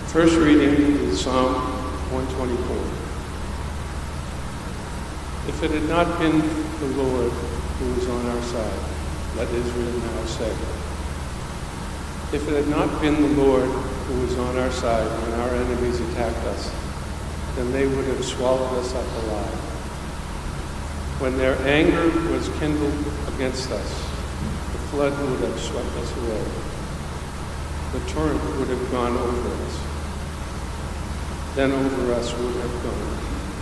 First reading is Psalm 124. If it had not been the Lord who was on our side, let Israel now say. If it had not been the Lord who was on our side when our enemies attacked us, then they would have swallowed us up alive. When their anger was kindled against us, the flood would have swept us away. The torrent would have gone over us. Then over us would have gone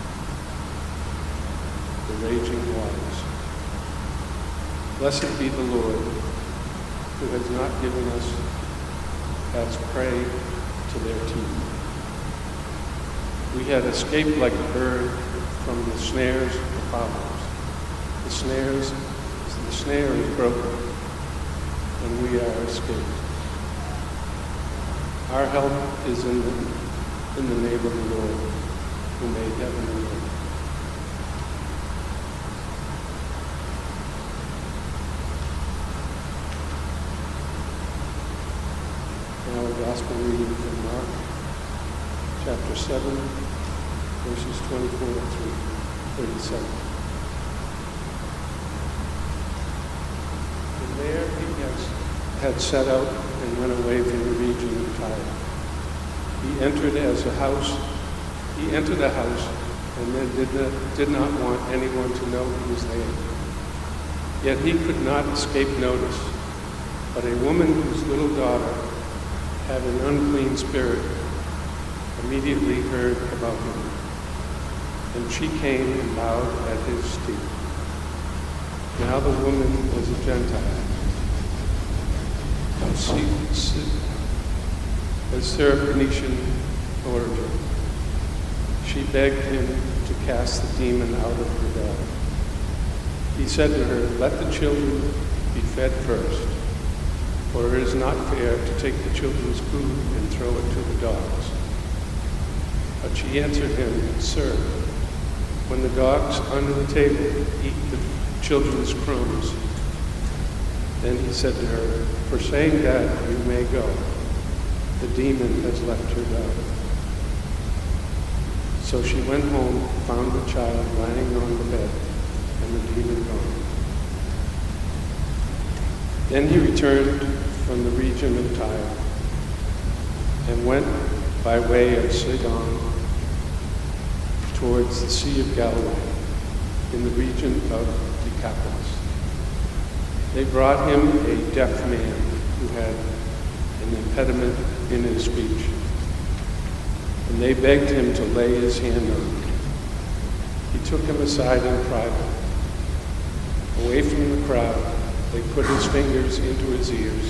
the raging waters. Blessed be the Lord, who has not given us as prey to their teeth. We had escaped like a bird from the snares of the fowlers. The snare is broken, and we are escaped. Our help is in the name of the Lord, who made heaven and earth. Now a gospel reading from Mark, chapter 7, verses 24 through 37. And there he had set out and went away from the region of Tyre. He entered a house and then did not want anyone to know he was there. Yet he could not escape notice. But a woman whose little daughter had an unclean spirit immediately heard about him. And she came and bowed at his feet. Now the woman was a Gentile, of Syrophoenician origin. She begged him to cast the demon out of her daughter. He said to her, "Let the children be fed first, for it is not fair to take the children's food and throw it to the dogs." But she answered him, "Sir, when the dogs under the table eat the children's crumbs." Then he said to her, "For saying that, you may go. The demon has left your daughter." So she went home, found the child lying on the bed, and the demon gone. Then he returned from the region of Tyre and went by way of Sidon towards the Sea of Galilee in the region of Decapolis. They brought him a deaf man who had an impediment in his speech, and they begged him to lay his hand on him. He took him aside in private. Away from the crowd, they put his fingers into his ears,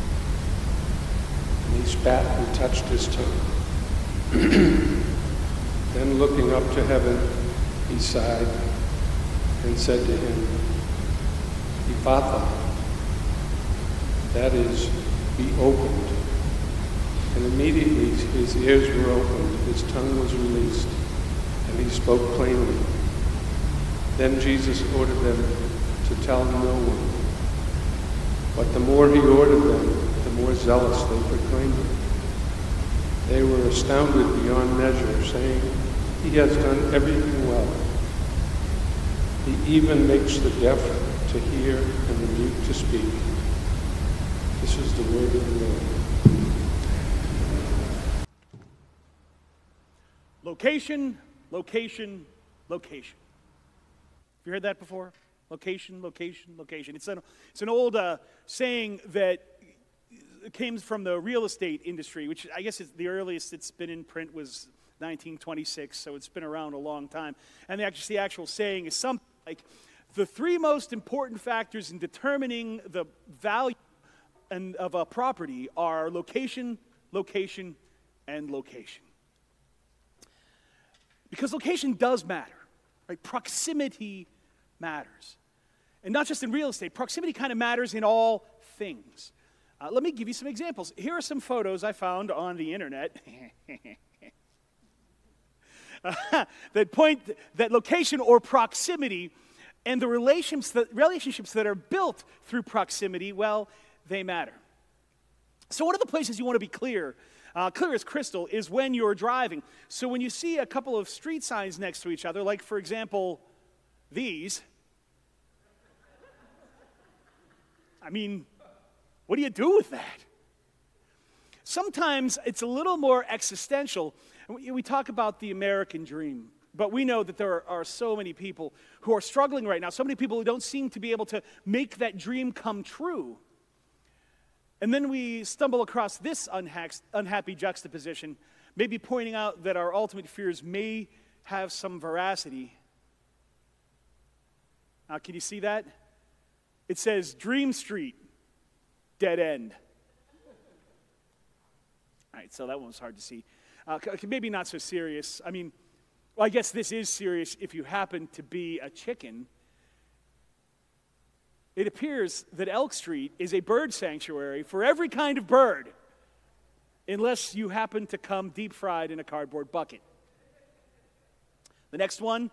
and he spat and touched his tongue. Then looking up to heaven, he sighed and said to him, "Ephphatha," that is, "be opened." And immediately his ears were opened, his tongue was released, and he spoke plainly. Then Jesus ordered them to tell no one. But the more he ordered them, the more zealous they proclaimed it. They were astounded beyond measure, saying, "He has done everything well. He even makes the deaf to hear and the mute to speak." This is the word of the Lord. Location, location, location. Have you heard that before? Location, location, location. It's an old saying that came from the real estate industry, which I guess is the earliest it's been in print was 1926, so it's been around a long time. And the actual saying is something like, the three most important factors in determining the value of a property are location, location, and location. Because location does matter, right? Proximity matters. And not just in real estate, proximity kind of matters in all things. Let me give you some examples. Here are some photos I found on the internet that point that location or proximity and the relationships that are built through proximity, well, they matter. So one of the places you want to be clear clear as crystal, is when you're driving. So when you see a couple of street signs next to each other, like, for example, these, I mean, what do you do with that? Sometimes it's a little more existential. We talk about the American dream, but we know that there are so many people who are struggling right now, so many people who don't seem to be able to make that dream come true. And then we stumble across this unhappy juxtaposition, maybe pointing out that our ultimate fears may have some veracity. Now, can you see that? It says, Dream Street, dead end. All right, so that one was hard to see. Maybe not so serious. I mean, well, I guess this is serious if you happen to be a chicken. It appears that Elk Street is a bird sanctuary for every kind of bird, unless you happen to come deep fried in a cardboard bucket. The next one,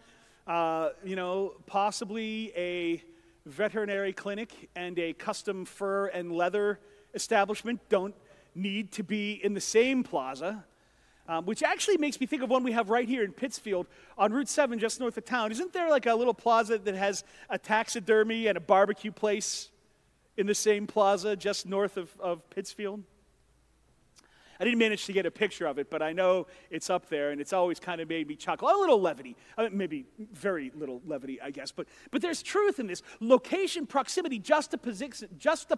possibly a veterinary clinic and a custom fur and leather establishment don't need to be in the same plaza, which actually makes me think of one we have right here in Pittsfield on Route 7 just north of town. Isn't there like a little plaza that has a taxidermy and a barbecue place in the same plaza just north of Pittsfield? I didn't manage to get a picture of it, but I know it's up there, and it's always kind of made me chuckle. A little levity, maybe very little levity, I guess. But there's truth in this. Location, proximity, juxtaposition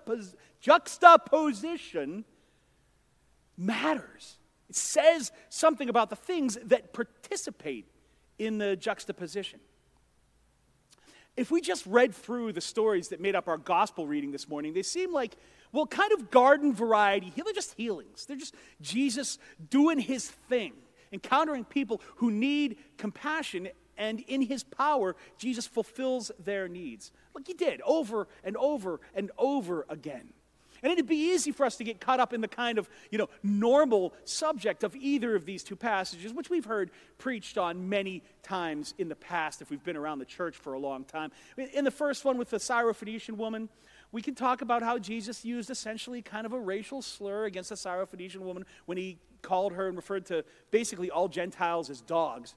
matters. It says something about the things that participate in the juxtaposition. If we just read through the stories that made up our gospel reading this morning, they seem like, well, kind of garden variety. They're just healings. They're just Jesus doing his thing, encountering people who need compassion, and in his power, Jesus fulfills their needs. Like he did over and over and over again. And it'd be easy for us to get caught up in the kind of, normal subject of either of these two passages, which we've heard preached on many times in the past if we've been around the church for a long time. In the first one with the Syrophoenician woman, we can talk about how Jesus used essentially kind of a racial slur against the Syrophoenician woman when he called her and referred to basically all Gentiles as dogs.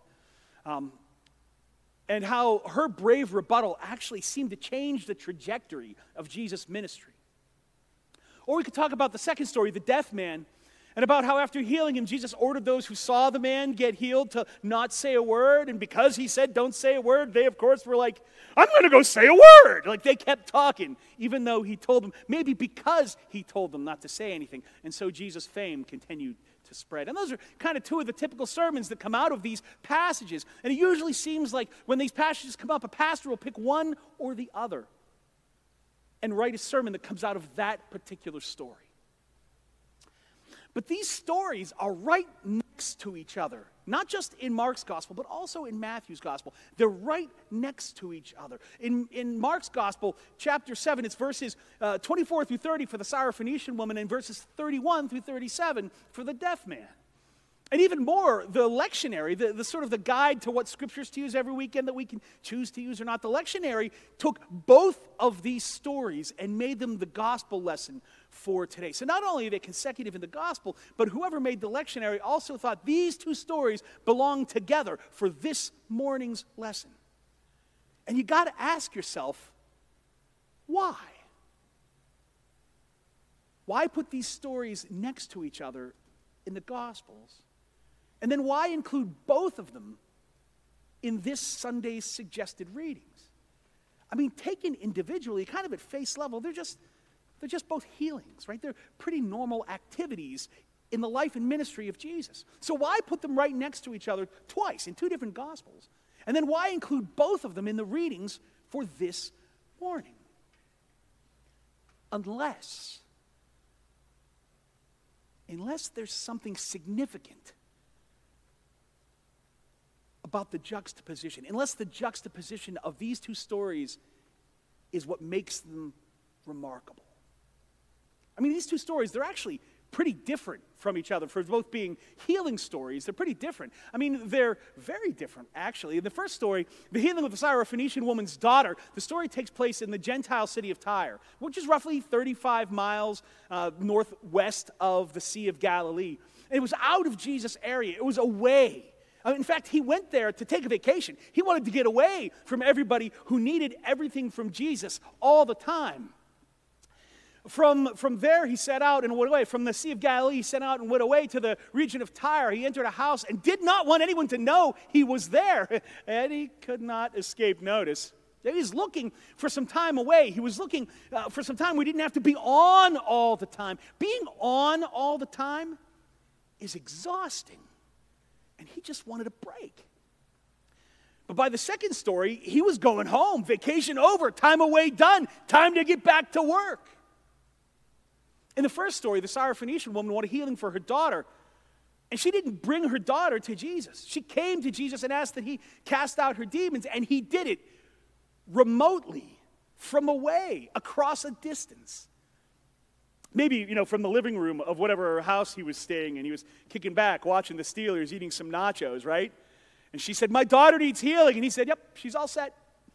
And how her brave rebuttal actually seemed to change the trajectory of Jesus' ministry. Or we could talk about the second story, the deaf man, and about how after healing him, Jesus ordered those who saw the man get healed to not say a word. And because he said, don't say a word, they, of course, were like, I'm going to go say a word. Like they kept talking, even though he told them, maybe because he told them not to say anything. And so Jesus' fame continued to spread. And those are kind of two of the typical sermons that come out of these passages. And it usually seems like when these passages come up, a pastor will pick one or the other and write a sermon that comes out of that particular story. But these stories are right next to each other, not just in Mark's gospel, but also in Matthew's gospel. They're right next to each other. In Mark's gospel, chapter 7, it's verses 24 through 30 for the Syrophoenician woman and verses 31 through 37 for the deaf man. And even more, the lectionary, the sort of the guide to what scriptures to use every weekend that we can choose to use or not, the lectionary took both of these stories and made them the gospel lesson for today. So not only are they consecutive in the gospel, but whoever made the lectionary also thought these two stories belong together for this morning's lesson. And you got to ask yourself, why? Why put these stories next to each other in the Gospels? And then why include both of them in this Sunday's suggested readings? I mean, taken individually, kind of at face level, they're just both healings, right? They're pretty normal activities in the life and ministry of Jesus. So why put them right next to each other twice in two different Gospels? And then why include both of them in the readings for this morning? Unless there's something significant about the juxtaposition, unless the juxtaposition of these two stories is what makes them remarkable. I mean, these two stories, they're actually pretty different from each other. For both being healing stories, they're pretty different. I mean, they're very different, actually. In the first story, the healing of the Syrophoenician woman's daughter, the story takes place in the Gentile city of Tyre, which is roughly 35 miles northwest of the Sea of Galilee. And it was out of Jesus' area. It was away. In fact, he went there to take a vacation. He wanted to get away from everybody who needed everything from Jesus all the time. From there, he set out and went away. From the Sea of Galilee, he set out and went away to the region of Tyre. He entered a house and did not want anyone to know he was there. And he could not escape notice. He was looking for some time away. He was looking for some time we didn't have to be on all the time. Being on all the time is exhausting. And he just wanted a break. But by the second story, he was going home. Vacation over, time away done, time to get back to work. In the first story, the Syrophoenician woman wanted healing for her daughter. And she didn't bring her daughter to Jesus. She came to Jesus and asked that he cast out her demons, and he did it remotely, from away, across a distance. Maybe, from the living room of whatever house he was staying in. He was kicking back, watching the Steelers, eating some nachos, right? And she said, "My daughter needs healing." And he said, "Yep, she's all set."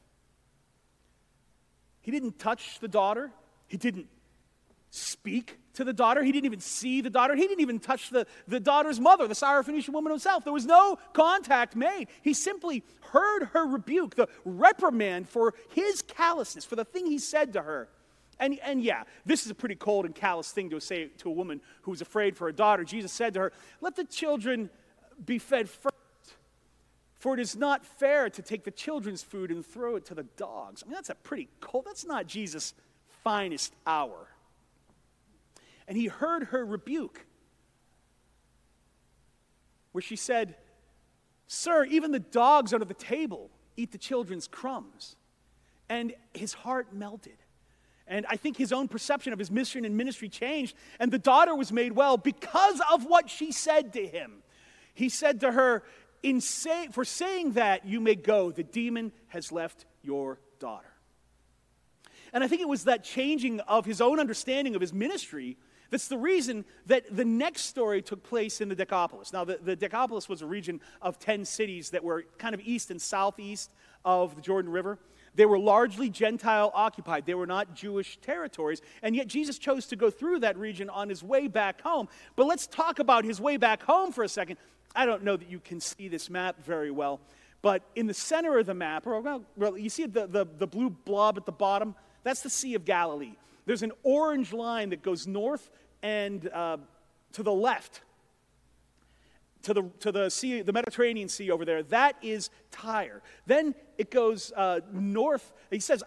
He didn't touch the daughter. He didn't speak to the daughter. He didn't even see the daughter. He didn't even touch the daughter's mother, the Syrophoenician woman herself. There was no contact made. He simply heard her rebuke, the reprimand for his callousness, for the thing he said to her. And yeah, this is a pretty cold and callous thing to say to a woman who was afraid for her daughter. Jesus said to her, "Let the children be fed first, for it is not fair to take the children's food and throw it to the dogs." I mean, that's a pretty cold, that's not Jesus' finest hour. And he heard her rebuke, where she said, "Sir, even the dogs under the table eat the children's crumbs." And his heart melted. And I think his own perception of his mission and ministry changed, and the daughter was made well because of what she said to him. He said to her, "For saying that, you may go. The demon has left your daughter." And I think it was that changing of his own understanding of his ministry that's the reason that the next story took place in the Decapolis. Now, the Decapolis was a region of 10 cities that were kind of east and southeast of the Jordan River. They were largely Gentile occupied. They were not Jewish territories. And yet Jesus chose to go through that region on his way back home. But let's talk about his way back home for a second. I don't know that you can see this map very well. But in the center of the map, you see the blue blob at the bottom? That's the Sea of Galilee. There's an orange line that goes north and to the left, to the sea, the Mediterranean Sea over there. That is Tyre. Then it goes north. He says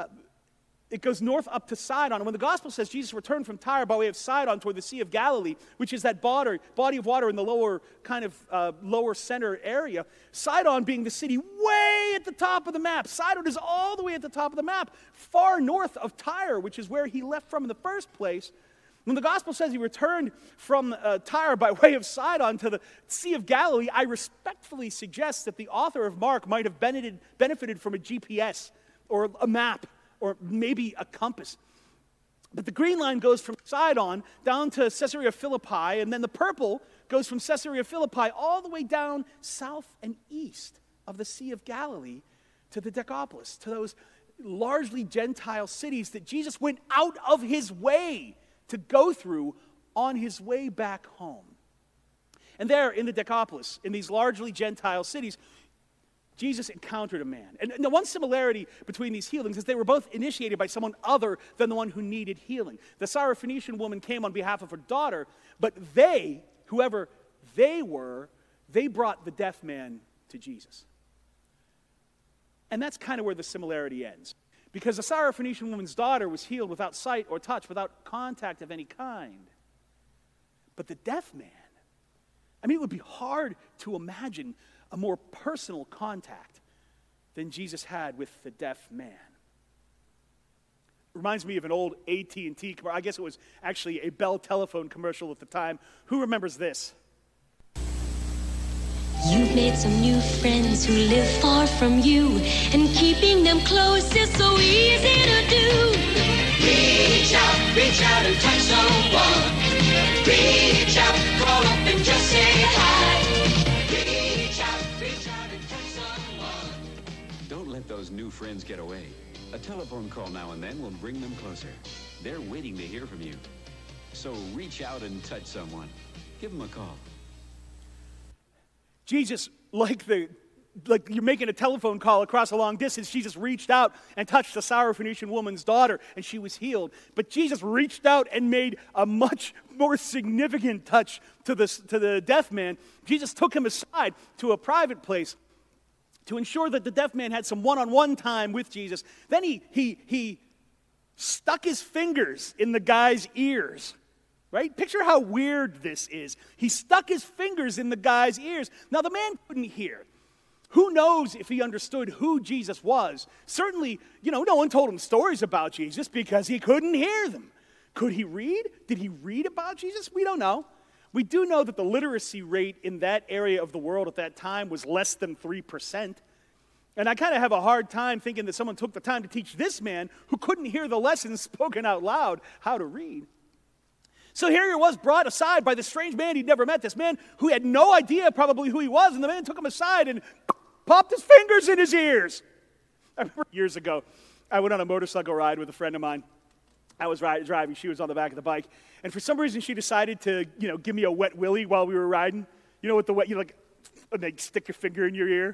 it goes north up to Sidon. And when the gospel says Jesus returned from Tyre by way of Sidon toward the Sea of Galilee, which is that body of water in the lower kind of lower center area, Sidon being the city way at the top of the map. Sidon is all the way at the top of the map, far north of Tyre, which is where he left from in the first place. When the gospel says he returned from Tyre by way of Sidon to the Sea of Galilee, I respectfully suggest that the author of Mark might have benefited from a GPS or a map or maybe a compass. But the green line goes from Sidon down to Caesarea Philippi, and then the purple goes from Caesarea Philippi all the way down south and east of the Sea of Galilee to the Decapolis, to those largely Gentile cities that Jesus went out of his way to go through on his way back home. And there in the Decapolis, in these largely Gentile cities, Jesus encountered a man. And the one similarity between these healings is they were both initiated by someone other than the one who needed healing. The Syrophoenician woman came on behalf of her daughter, but they, whoever they were, they brought the deaf man to Jesus. And that's kind of where the similarity ends. Because the Syrophoenician woman's daughter was healed without sight or touch, without contact of any kind. But the deaf man, it would be hard to imagine a more personal contact than Jesus had with the deaf man. Reminds me of an old AT&T commercial. I guess it was actually a Bell telephone commercial at the time. Who remembers this? You've made some new friends who live far from you, and keeping them close is so easy to do. Reach out and touch someone. Reach out, call up and just say hi. Reach out and touch someone. Don't let those new friends get away. A telephone call now and then will bring them closer. They're waiting to hear from you. So reach out and touch someone. Give him a call. Jesus, like you're making a telephone call across a long distance, Jesus reached out and touched the Syrophoenician woman's daughter, and she was healed. But Jesus reached out and made a much more significant touch to the deaf man. Jesus took him aside to a private place to ensure that the deaf man had some one-on-one time with Jesus. Then he stuck his fingers in the guy's ears. Right? Picture how weird this is. He stuck his fingers in the guy's ears. Now, the man couldn't hear. Who knows if he understood who Jesus was? Certainly, no one told him stories about Jesus because he couldn't hear them. Could he read? Did he read about Jesus? We don't know. We do know that the literacy rate in that area of the world at that time was less than 3%. And I kind of have a hard time thinking that someone took the time to teach this man who couldn't hear the lessons spoken out loud how to read. So here he was brought aside by this strange man he'd never met, this man who had no idea probably who he was, and the man took him aside and popped his fingers in his ears. I remember years ago, I went on a motorcycle ride with a friend of mine. I was driving, she was on the back of the bike, and for some reason she decided to, give me a wet willy while we were riding. You know what the wet, and they stick your finger in your ear.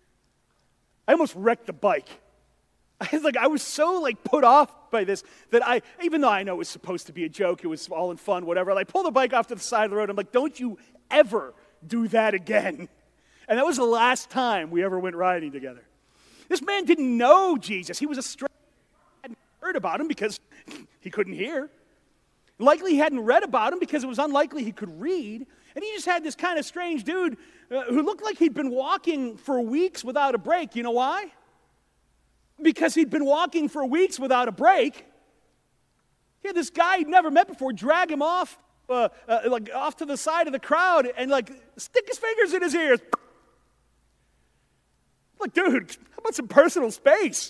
I almost wrecked the bike. I was so put off by this that even though I know it was supposed to be a joke, it was all in fun, whatever, I pulled the bike off to the side of the road. I'm like, don't you ever do that again. And that was the last time we ever went riding together. This man didn't know Jesus. He was a stranger. He hadn't heard about him because he couldn't hear. Likely he hadn't read about him because it was unlikely he could read. And he just had this kind of strange dude who looked like he'd been walking for weeks without a break. You know why? Because he'd been walking for weeks without a break. He had this guy he'd never met before drag him off, off to the side of the crowd and stick his fingers in his ears. Dude, how about some personal space?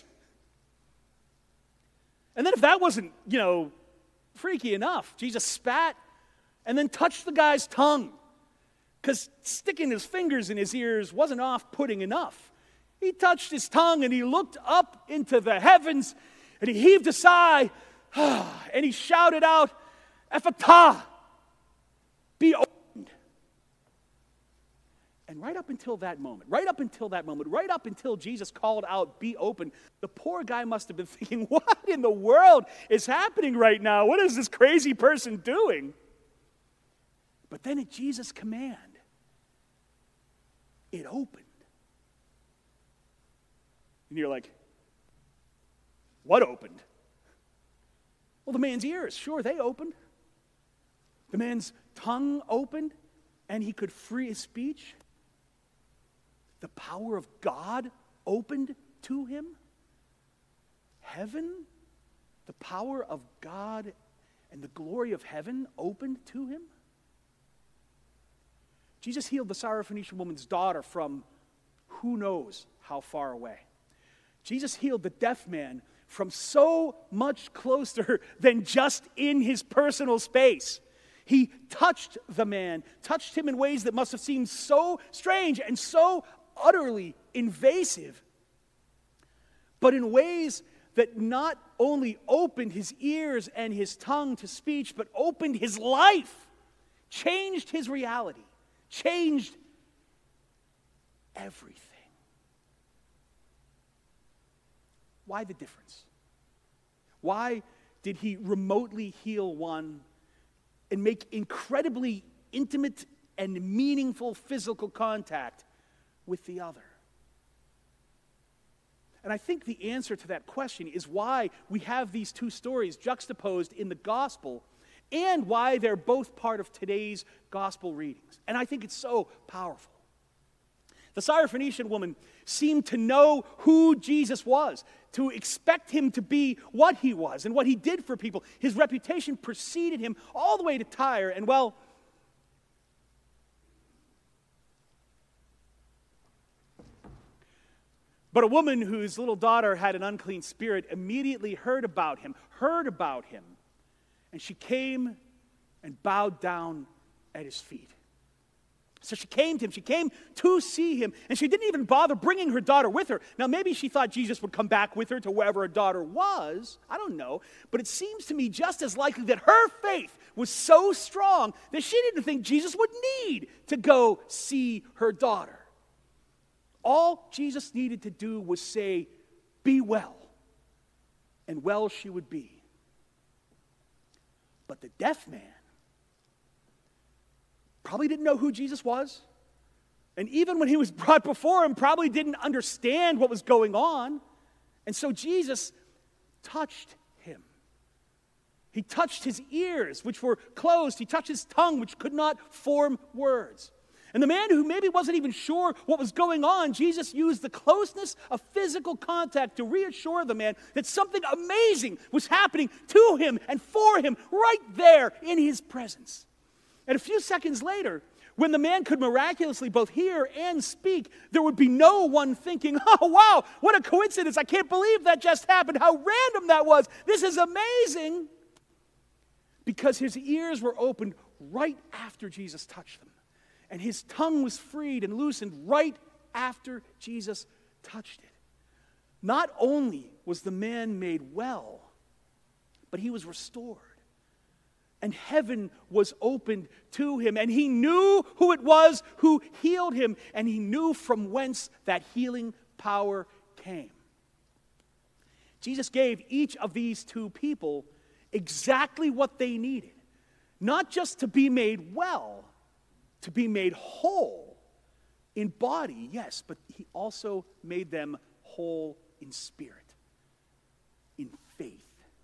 And then if that wasn't, freaky enough, Jesus spat and then touched the guy's tongue. Because sticking his fingers in his ears wasn't off-putting enough. He touched his tongue and he looked up into the heavens and he heaved a sigh and he shouted out, Ephphatha, be opened. And right up until Jesus called out, be open, the poor guy must have been thinking, what in the world is happening right now? What is this crazy person doing? But then at Jesus' command, it opened. And you're like, what opened? Well, the man's ears, sure, they opened. The man's tongue opened, and he could free his speech. The power of God opened to him. Heaven, the power of God and the glory of heaven opened to him. Jesus healed the Syrophoenician woman's daughter from who knows how far away. Jesus healed the deaf man from so much closer than just in his personal space. He touched the man, touched him in ways that must have seemed so strange and so utterly invasive, but in ways that not only opened his ears and his tongue to speech, but opened his life, changed his reality, changed everything. Why the difference? Why did he remotely heal one and make incredibly intimate and meaningful physical contact with the other? And I think the answer to that question is why we have these two stories juxtaposed in the gospel and why they're both part of today's gospel readings. And I think it's so powerful. The Syrophoenician woman seemed to know who Jesus was, to expect him to be what he was and what he did for people. His reputation preceded him all the way to Tyre, and well, but a woman whose little daughter had an unclean spirit immediately heard about him, and she came and bowed down at his feet. So she came to him. She came to see him, and she didn't even bother bringing her daughter with her. Now, maybe she thought Jesus would come back with her to wherever her daughter was. I don't know. But it seems to me just as likely that her faith was so strong that she didn't think Jesus would need to go see her daughter. All Jesus needed to do was say, "Be well," and well she would be. But the deaf man probably didn't know who Jesus was. And even when he was brought before him, probably didn't understand what was going on. And so Jesus touched him. He touched his ears, which were closed. He touched his tongue, which could not form words. And the man who maybe wasn't even sure what was going on, Jesus used the closeness of physical contact to reassure the man that something amazing was happening to him and for him right there in his presence. And a few seconds later, when the man could miraculously both hear and speak, there would be no one thinking, "Oh, wow, what a coincidence. I can't believe that just happened. How random that was. This is amazing." Because his ears were opened right after Jesus touched them. And his tongue was freed and loosened right after Jesus touched it. Not only was the man made well, but he was restored. And heaven was opened to him, and he knew who it was who healed him, and he knew from whence that healing power came. Jesus gave each of these two people exactly what they needed, not just to be made well, to be made whole in body, yes, but he also made them whole in spirit, in faith.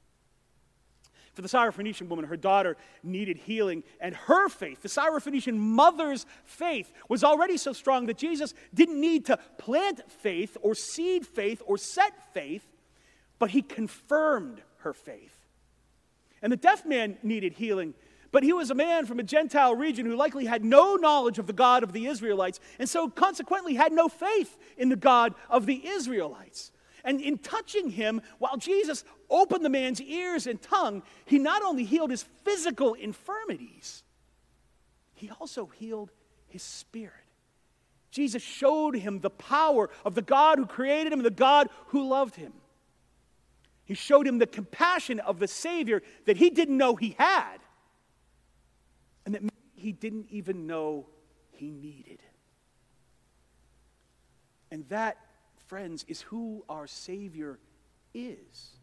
For the Syrophoenician woman, her daughter needed healing, and her faith, the Syrophoenician mother's faith, was already so strong that Jesus didn't need to plant faith or seed faith or set faith, but he confirmed her faith. And the deaf man needed healing, but he was a man from a Gentile region who likely had no knowledge of the God of the Israelites, and so consequently had no faith in the God of the Israelites. And in touching him, while Jesus opened the man's ears and tongue, he not only healed his physical infirmities, he also healed his spirit. Jesus showed him the power of the God who created him and the God who loved him. He showed him the compassion of the Savior that he didn't know he had, and that he didn't even know he needed. And that, friends, is who our Savior is,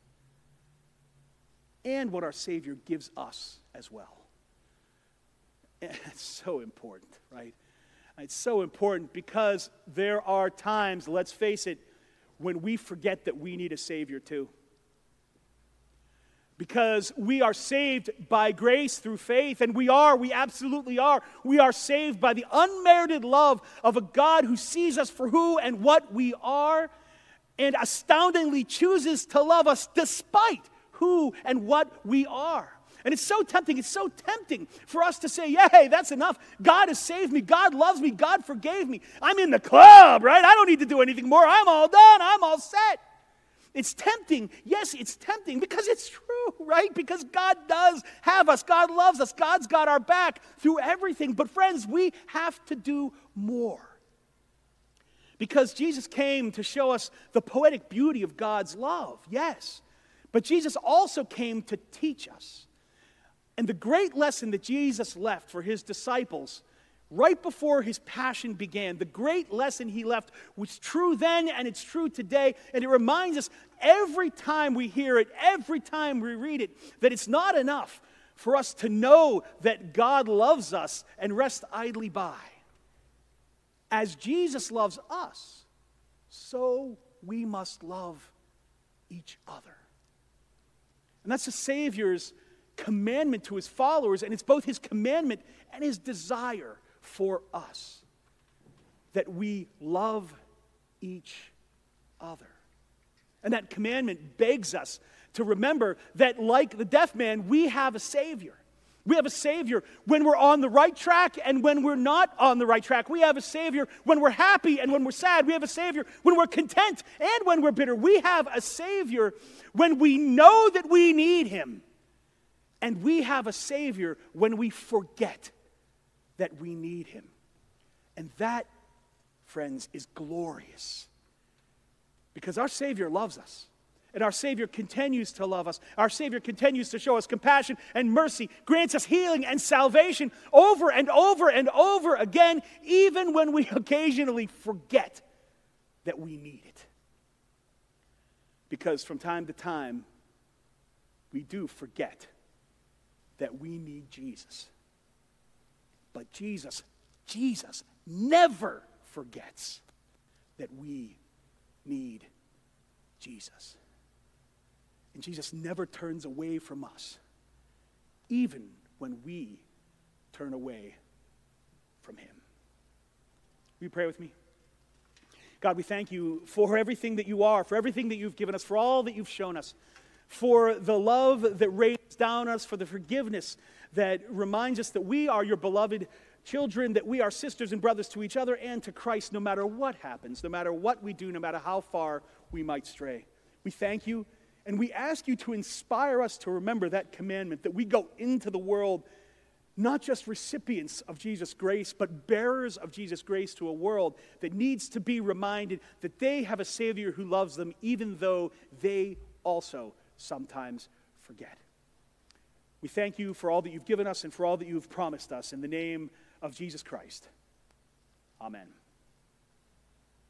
and what our Savior gives us as well. And it's so important, right? It's so important because there are times, let's face it, when we forget that we need a Savior too. Because we are saved by grace through faith, and we absolutely are. We are saved by the unmerited love of a God who sees us for who and what we are, and astoundingly chooses to love us despite who and what we are. And it's so tempting for us to say, yeah, hey, that's enough. God has saved me. God loves me. God forgave me. I'm in the club, right? I don't need to do anything more. I'm all done. I'm all set. It's tempting. Yes, it's tempting because it's true, right? Because God does have us. God loves us. God's got our back through everything. But friends, we have to do more. Because Jesus came to show us the poetic beauty of God's love, yes. But Jesus also came to teach us. And the great lesson that Jesus left for his disciples right before his passion began, the great lesson he left was true then and it's true today. And it reminds us every time we hear it, every time we read it, that it's not enough for us to know that God loves us and rest idly by. As Jesus loves us, so we must love each other. And that's the Savior's commandment to his followers, and it's both his commandment and his desire for us, that we love each other. And that commandment begs us to remember that, like the deaf man, we have a Savior. We have a Savior when we're on the right track and when we're not on the right track. We have a Savior when we're happy and when we're sad. We have a Savior when we're content and when we're bitter. We have a Savior when we know that we need him. And we have a Savior when we forget that we need him. That, friends, is glorious. Because our Savior loves us. And our Savior continues to love us. Our Savior continues to show us compassion and mercy, grants us healing and salvation over and over and over again, even when we occasionally forget that we need it. Because from time to time, we do forget that we need Jesus. But Jesus never forgets that we need Jesus. And Jesus never turns away from us, even when we turn away from him. Will you pray with me? God, we thank you for everything that you are, for everything that you've given us, for all that you've shown us, for the love that rains down us, for the forgiveness that reminds us that we are your beloved children, that we are sisters and brothers to each other and to Christ, no matter what happens, no matter what we do, no matter how far we might stray. We thank you, and we ask you to inspire us to remember that commandment, that we go into the world not just recipients of Jesus' grace, but bearers of Jesus' grace to a world that needs to be reminded that they have a Savior who loves them, even though they also sometimes forget. We thank you for all that you've given us and for all that you've promised us. In the name of Jesus Christ, amen.